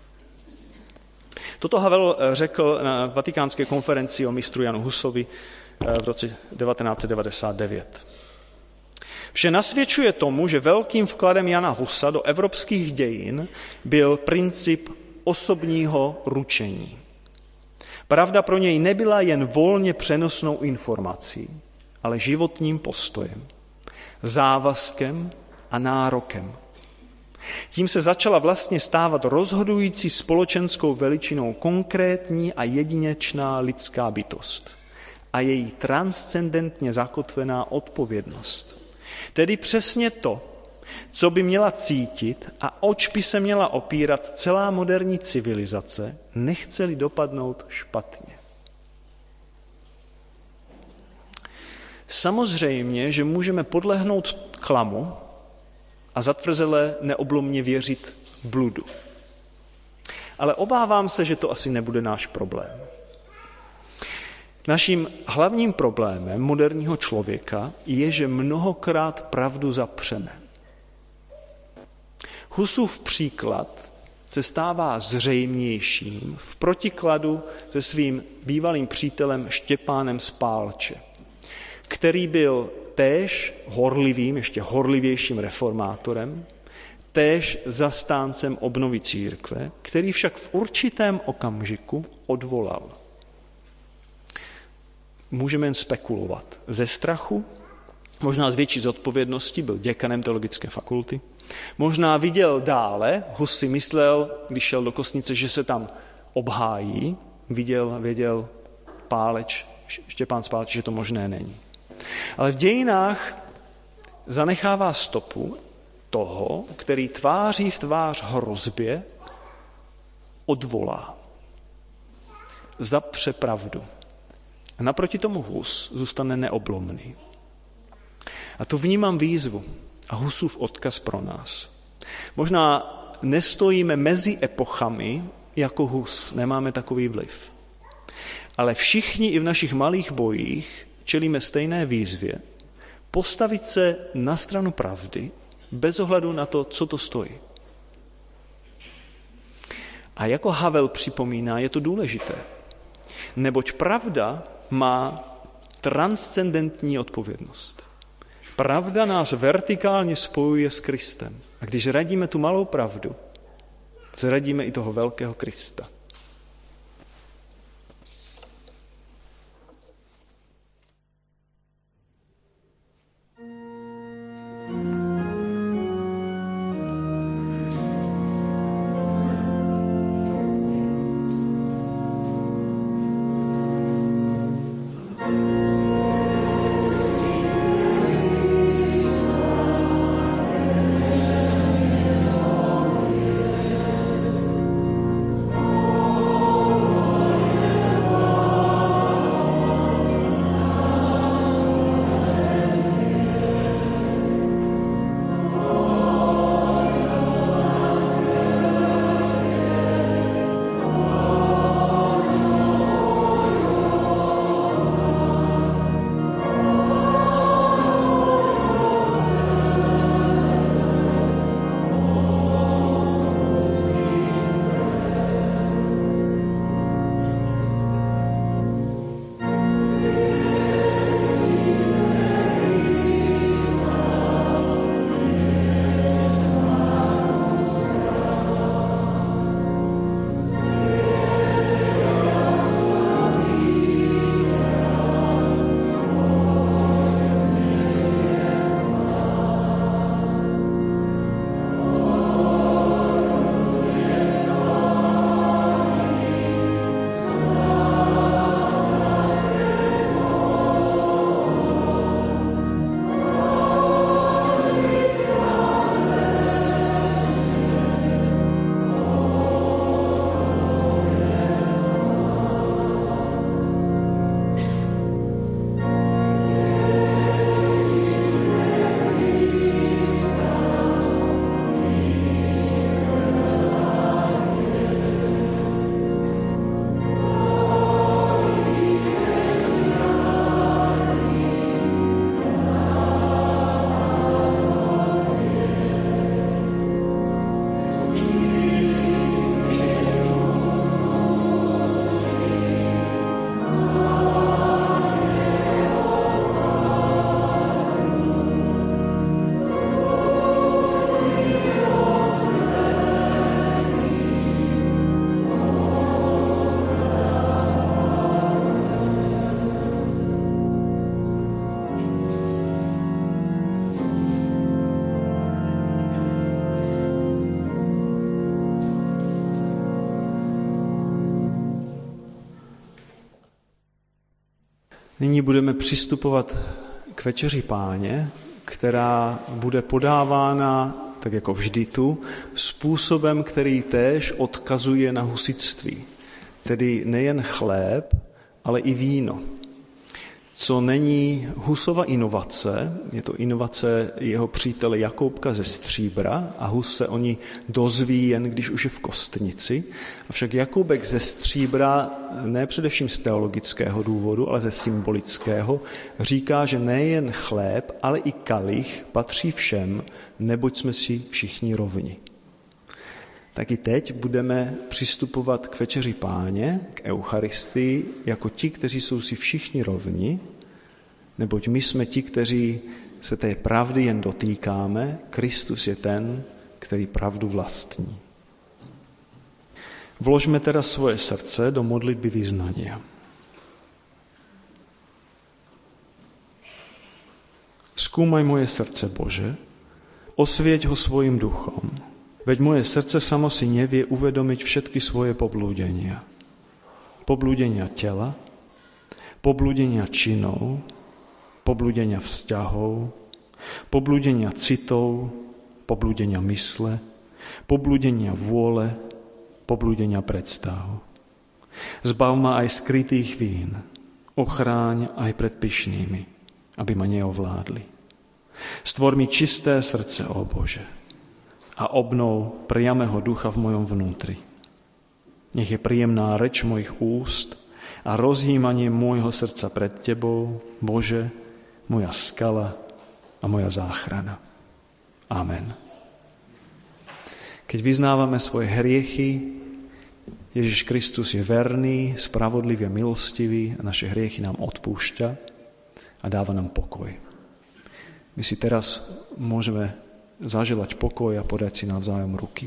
Toto Havel řekl na vatikánské konferenci o mistru Janu Husovi v roce devatenáct set devadesát devět. Vše nasvědčuje tomu, že velkým vkladem Jana Husa do evropských dějin byl princip osobního ručení. Pravda pro něj nebyla jen volně přenosnou informací, ale životním postojem, závazkem a nárokem. Tím se začala vlastně stávat rozhodující společenskou veličinou konkrétní a jedinečná lidská bytost a její transcendentně zakotvená odpovědnost. Tedy přesně to, co by měla cítit a oč by se měla opírat celá moderní civilizace, nechce-li dopadnout špatně. Samozřejmě, že můžeme podlehnout klamu a zatvrzele neoblomně věřit bludu. Ale obávám se, že to asi nebude náš problém. Naším hlavním problémem moderního člověka je, že mnohokrát pravdu zapřeme. Husův příklad se stává zřejmějším v protikladu se svým bývalým přítelem Štěpánem z Pálče, který byl též horlivým, ještě horlivějším reformátorem, též zastáncem obnovy církve, který však v určitém okamžiku odvolal. Můžeme jen spekulovat. Ze strachu, možná z větší zodpovědnosti, byl děkanem teologické fakulty, možná viděl dále, Hus si myslel, když šel do kostnice, že se tam obhájí, viděl, věděl Páleč, Štěpán Spáleč, že to možné není. Ale v dějinách zanechává stopu toho, který tváří v tvář hrozbě odvolá. Zapře pravdu. A naproti tomu Hus zůstane neoblomný. A tu vnímám výzvu a Husův odkaz pro nás. Možná nestojíme mezi epochami jako Hus, nemáme takový vliv. Ale všichni i v našich malých bojích čelíme stejné výzvě postavit se na stranu pravdy bez ohledu na to, co to stojí. A jako Havel připomíná, je to důležité. Neboť pravda má transcendentní odpovědnost. Pravda nás vertikálně spojuje s Kristem. A když radíme tu malou pravdu, zradíme i toho velkého Krista. Nyní budeme přistupovat k večeři Páně, která bude podávána, tak jako vždy tu, způsobem, který též odkazuje na husitství. Tedy nejen chléb, ale i víno. Co není Husova inovace, je to inovace jeho přítele Jakoubka ze Stříbra a Hus se o ní dozví jen, když už je v kostnici. Avšak Jakoubek ze Stříbra, ne především z teologického důvodu, ale ze symbolického, říká, že nejen chléb, ale i kalich patří všem, neboť jsme si všichni rovni. Tak i teď budeme přistupovat k večeři Páně, k Eucharistii, jako ti, kteří jsou si všichni rovni, neboť my jsme ti, kteří se té pravdy jen dotýkáme, Kristus je ten, který pravdu vlastní. Vložme teda svoje srdce do modlitby vyznania. Skúmaj moje srdce, Bože, osvieť ho svojim duchom, veď moje srdce samo si nevie uvedomiť všetky svoje poblúdenia. Poblúdenia tela, poblúdenia činov, poblúdenia vzťahov, poblúdenia citov, poblúdenia mysle, poblúdenia vôle, poblúdenia predstav. Zbav ma aj skrytých vín, ochráň aj pred pyšnými, aby ma neovládli. Stvor mi čisté srdce, ó Bože, a obnov priamého ducha v mojom vnútri. Nech je príjemná reč mojich úst a rozjímanie môjho srdca pred Tebou, Bože, moja skala a moja záchrana. Amen. Keď vyznávame svoje hriechy, Ježiš Kristus je verný, spravodlivý a milostivý a naše hriechy nám odpúšťa a dáva nám pokoj. My si teraz môžeme zaželať pokoj a podať si navzájom ruky.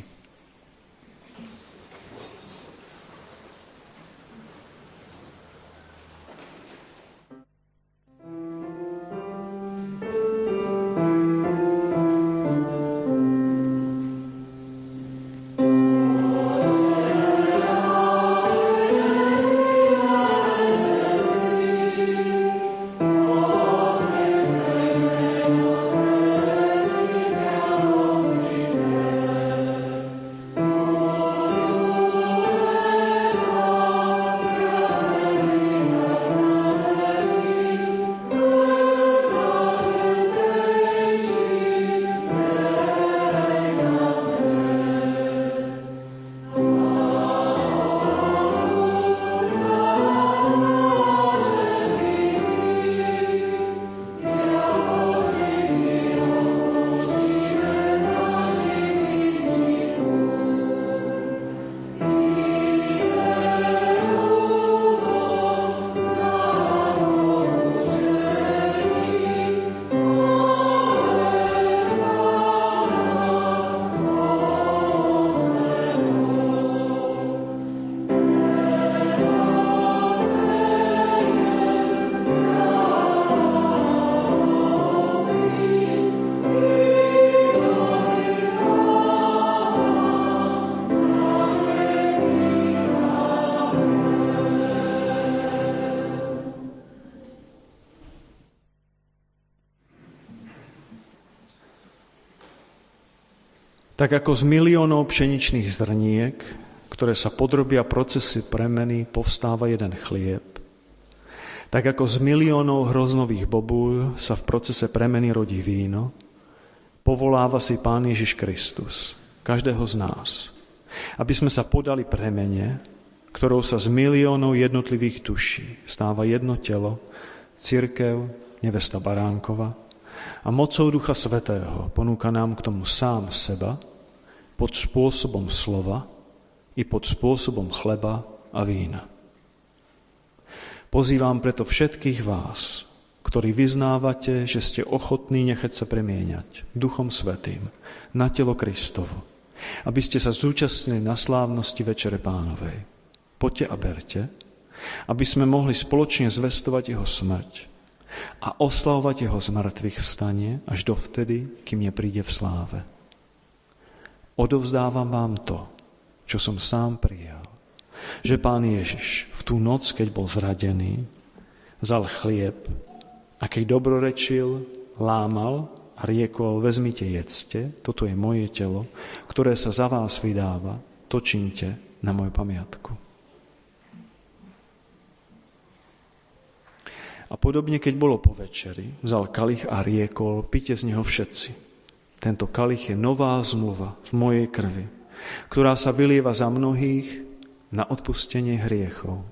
Tak ako z miliónov pšeničných zrniek, ktoré sa podrobia procesy premeny, povstáva jeden chlieb, tak ako z miliónov hroznových bobúľ sa v procese premeny rodí víno, povoláva si Pán Ježiš Kristus každého z nás, aby sme sa podali premene, ktorou sa z miliónov jednotlivých duší stáva jedno telo, cirkev, nevesta Baránkova, a mocou Ducha Svätého ponúka nám k tomu sám seba pod spôsobom slova i pod spôsobom chleba a vína. Pozývam preto všetkých vás, ktorí vyznávate, že ste ochotní nechať sa premieňať Duchom Svätým na telo Kristovo, aby ste sa zúčastnili na slávnosti Večere Pánovej. Poďte a berte, aby sme mohli spoločne zvestovať jeho smrť a oslavovať jeho zmrtvých vstanie až dovtedy, kým nepríde v sláve. Odovzdávam vám to, čo som sám prijal, že Pán Ježiš v tú noc, keď bol zradený, vzal chlieb a keď dobrorečil, lámal a riekol: vezmite, jedzte, toto je moje telo, ktoré sa za vás vydáva, to čiňte na moju pamiatku. A podobne, keď bolo po večeri, vzal kalich a riekol: pite z neho všetci. Tento kalich je nová zmluva v mojej krvi, ktorá sa vylieva za mnohých na odpustenie hriechov.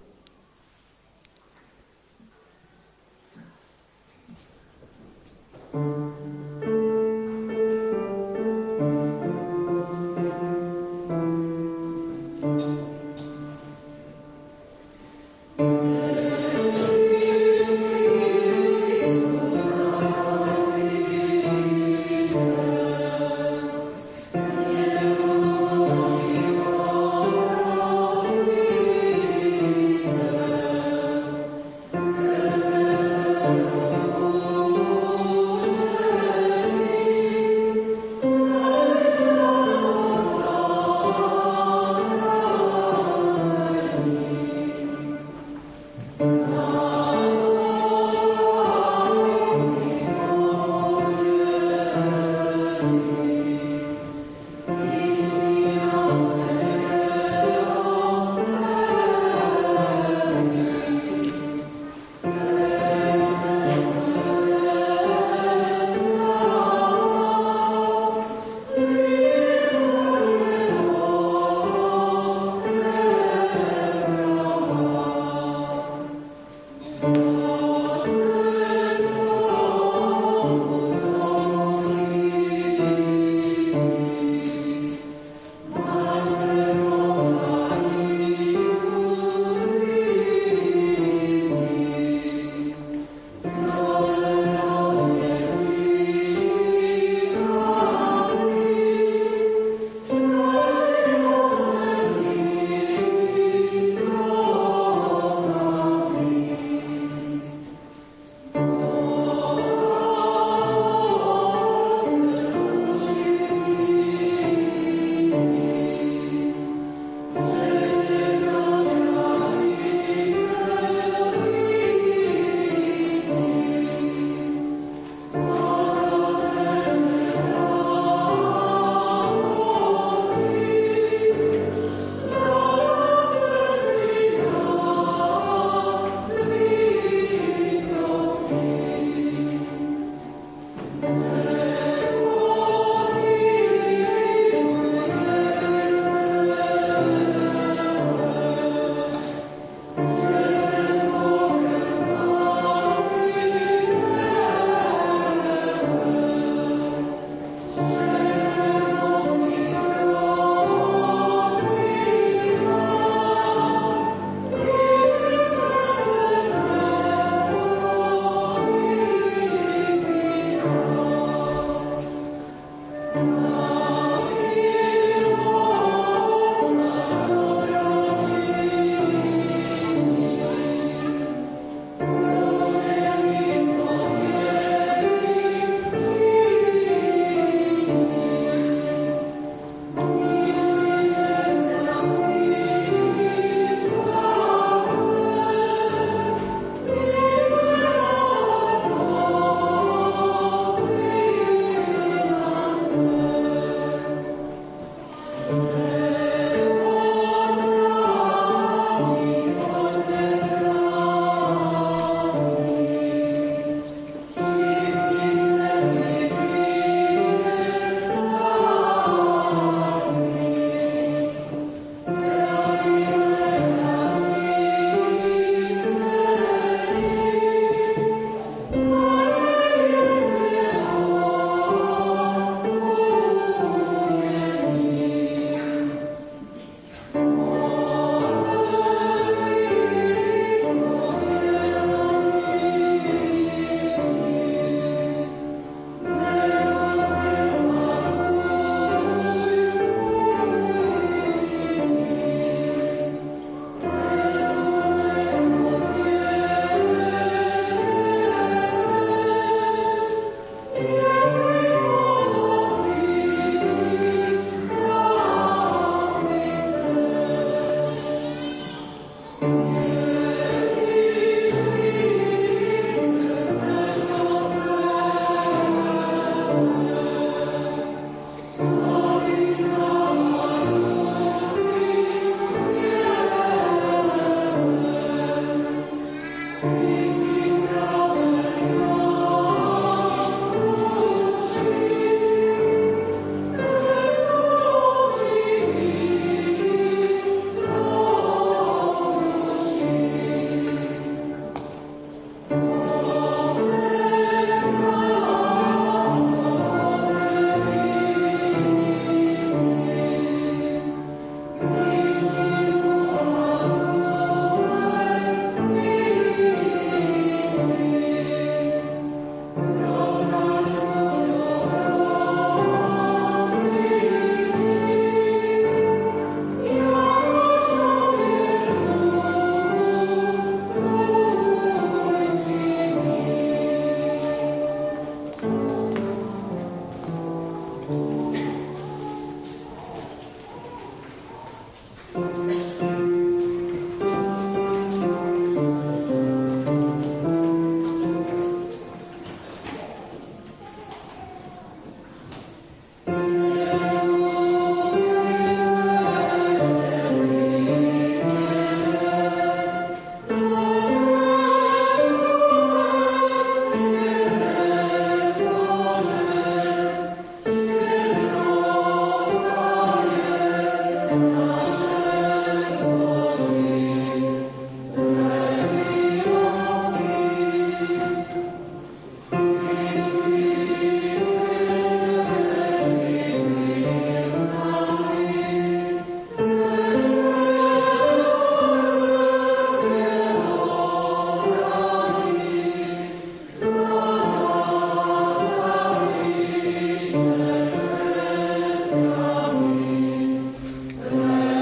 Amen.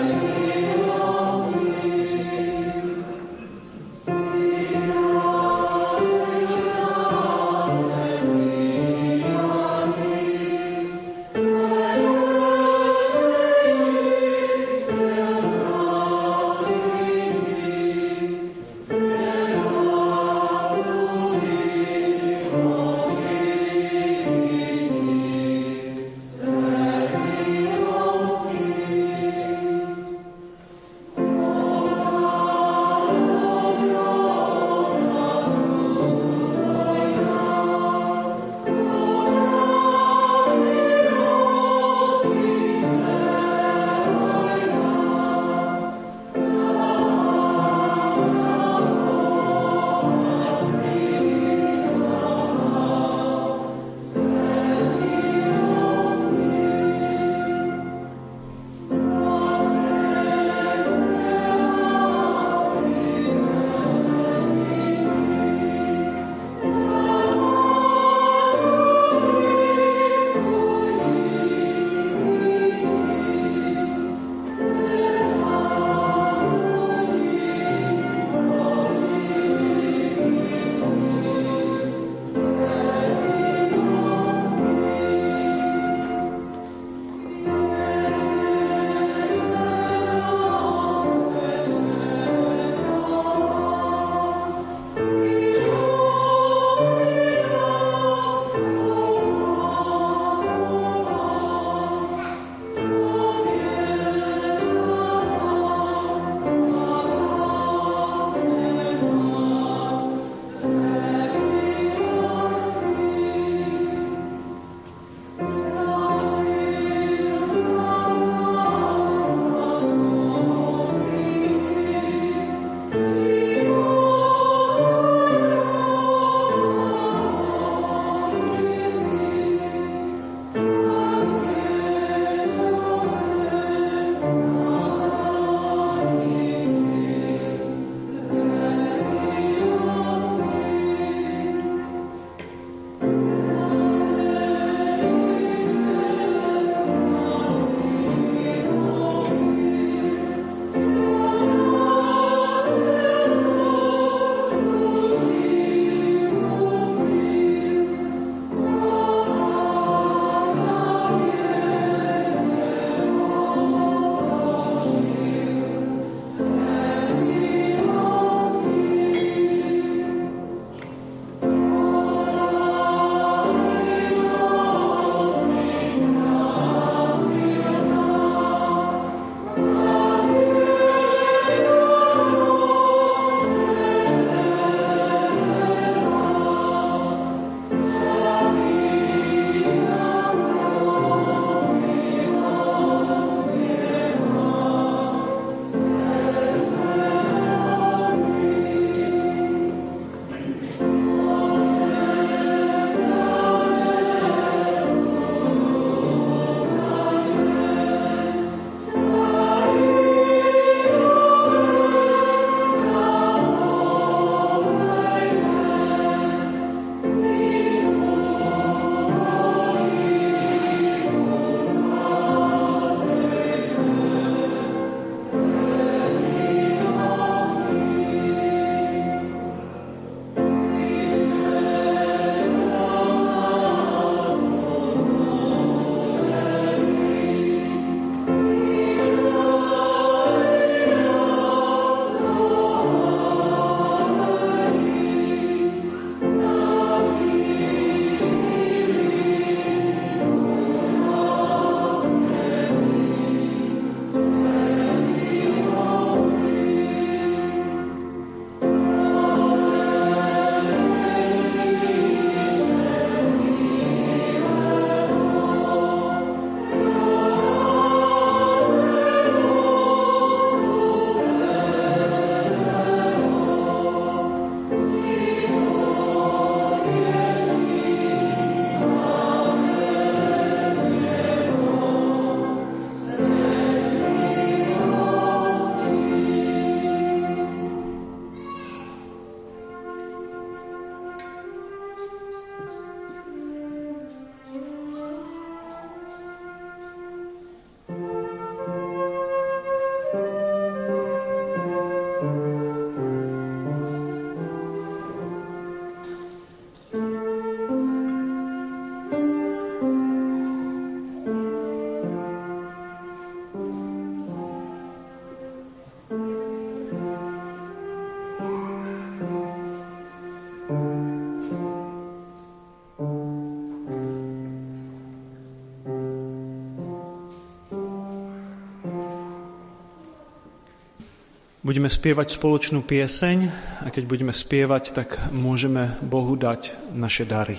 Budeme spievať spoločnú pieseň a keď budeme spievať, tak môžeme Bohu dať naše dary.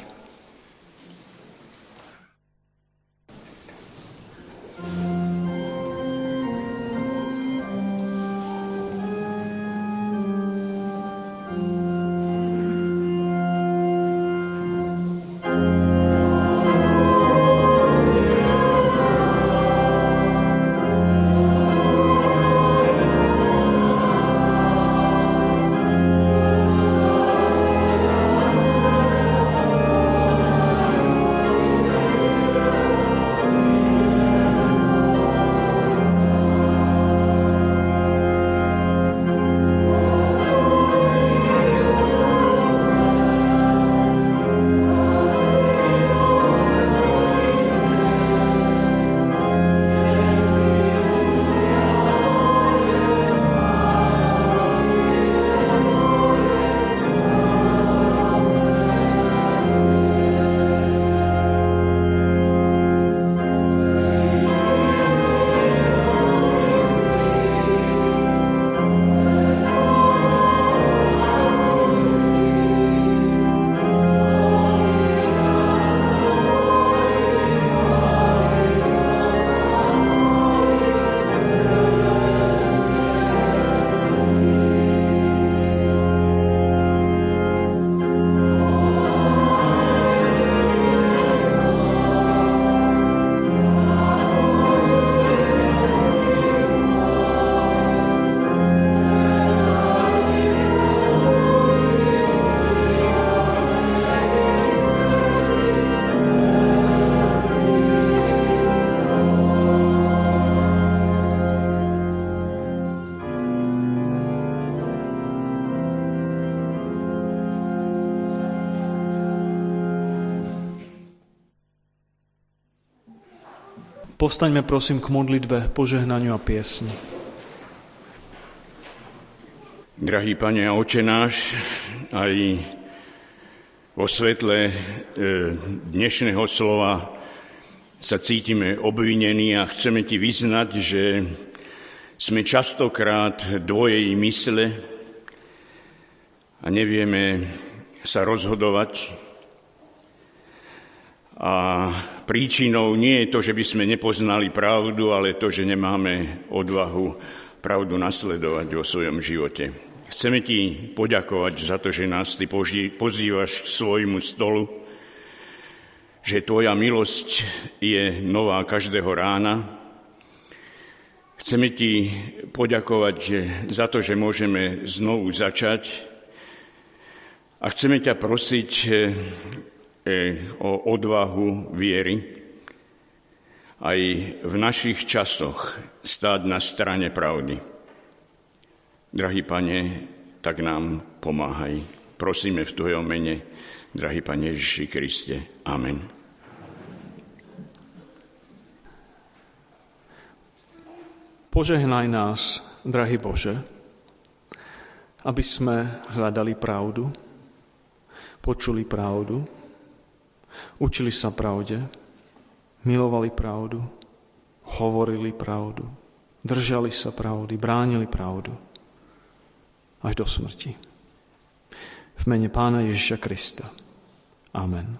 Povstaňme prosím k modlitbe, požehnaniu a piesni. Drahý Pane a Oče náš, aj vo svetle dnešného slova sa cítime obvinení a chceme Ti vyznať, že sme častokrát dvojej mysle a nevieme sa rozhodovať. A príčinou nie je to, že by sme nepoznali pravdu, ale to, že nemáme odvahu pravdu nasledovať vo svojom živote. Chceme Ti poďakovať za to, že nás Ty pozývaš k svojmu stolu, že Tvoja milosť je nová každého rána. Chceme Ti poďakovať za to, že môžeme znovu začať a chceme ťa prosiť o odvahu viery aj v našich časoch stáť na strane pravdy. Drahý Pane, tak nám pomáhaj. Prosíme v Tvojom mene, drahý Pane Ježiši Kriste. Amen. Požehnaj nás, drahý Bože, aby sme hľadali pravdu, počuli pravdu, učili sa pravde, milovali pravdu, hovorili pravdu, držali sa pravdy, bránili pravdu až do smrti. V mene Pána Ježiša Krista. Amen.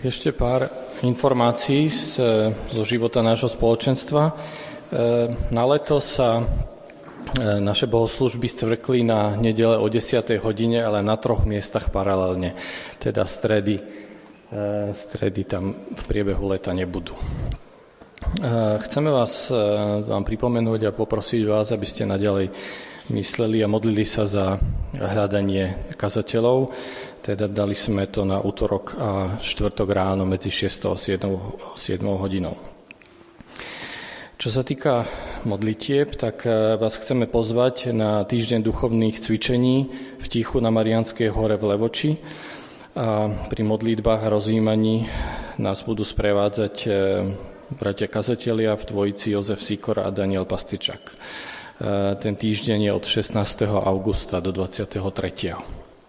Tak ešte pár informácií z, zo života nášho spoločenstva. Na leto sa naše bohoslúžby stvrkli na nedele o desiatej hodine, ale na troch miestach paralelne. Teda stredy, stredy tam v priebehu leta nebudú. Chceme vás vám pripomenúť a poprosiť vás, aby ste naďalej mysleli a modlili sa za hľadanie kazateľov. Teda dali sme to na útorok a štvrtok ráno medzi šiestou a siedmou hodinou. Čo sa týka modlitieb, tak vás chceme pozvať na týždeň duchovných cvičení v Tichu na Mariánskej hore v Levoči. A pri modlitbách a rozjímaní nás budú sprevádzať bratia kazatelia v dvojici Jozef Sikora a Daniel Pastyčak. Ten týždeň je od šestnásteho augusta do dvadsiateho tretieho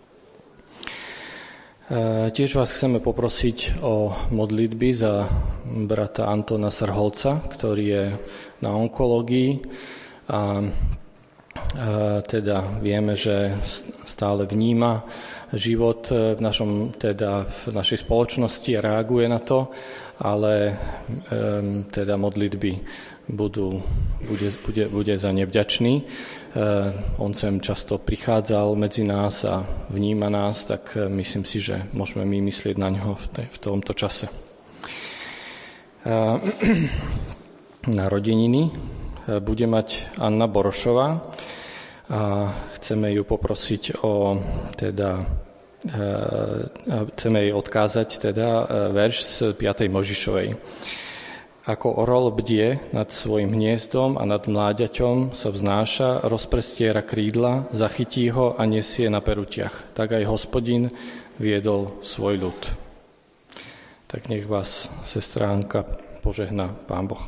Tiež vás chceme poprosiť o modlitby za brata Antona Srholca, ktorý je na onkológii a, a teda vieme, že stále vníma život v, našom, teda v našej spoločnosti a reaguje na to, ale um, teda modlitby budú, bude, bude, bude za ne vďačný. On sem často prichádzal medzi nás a vníma nás, tak myslím si, že môžeme my myslieť na ňo v, te, v tomto čase. Narodeniny bude mať Anna Borošová a chceme ju poprosiť o teda chceme jej odkázať teda verš z piatej Mojžišovej. Ako orol bdie nad svojim hniezdom a nad mláďaťom sa vznáša, rozprestiera krídla, zachytí ho a nesie na perutiach. Tak aj Hospodin viedol svoj ľud. Tak nech vás, sestra Anka, požehná Pán Boh.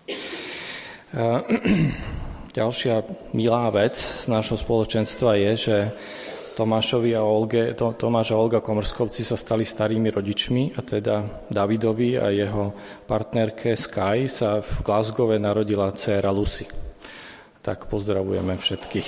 Ďalšia milá vec z nášho spoločenstva je, že Tomášovi a Olge, to, Tomáš a Olga Komrskovci sa stali starými rodičmi a teda Davidovi a jeho partnerke Sky sa v Glasgowe narodila dcéra Lucy. Tak pozdravujeme všetkých.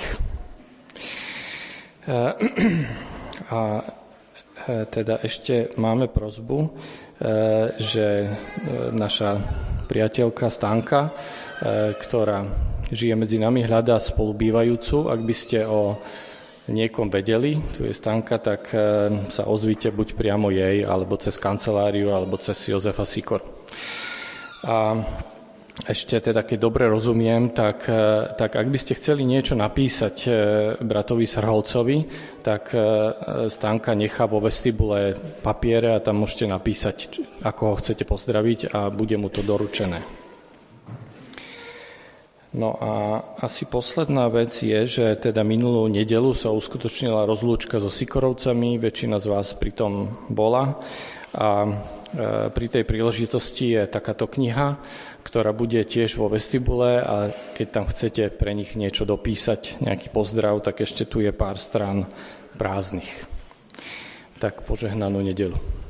A teda ešte máme prosbu, že naša priateľka Stanka, ktorá žije medzi nami, hľadá spolubývajúcu. Ak by ste o niekom vedeli, tu je Stanka, tak sa ozvite buď priamo jej, alebo cez kanceláriu, alebo cez Jozefa Sikor. A ešte teda, keď dobre rozumiem, tak, tak ak by ste chceli niečo napísať bratovi Srholcovi, tak Stanka nechá vo vestibule papiere a tam môžete napísať, ako ho chcete pozdraviť a bude mu to doručené. No a asi posledná vec je, že teda minulú nedeľu sa uskutočnila rozlúčka so Sikorovcami, väčšina z vás pri tom bola a pri tej príležitosti je takáto kniha, ktorá bude tiež vo vestibule a keď tam chcete pre nich niečo dopísať, nejaký pozdrav, tak ešte tu je pár strán prázdnych. Tak požehnanú nedeľu.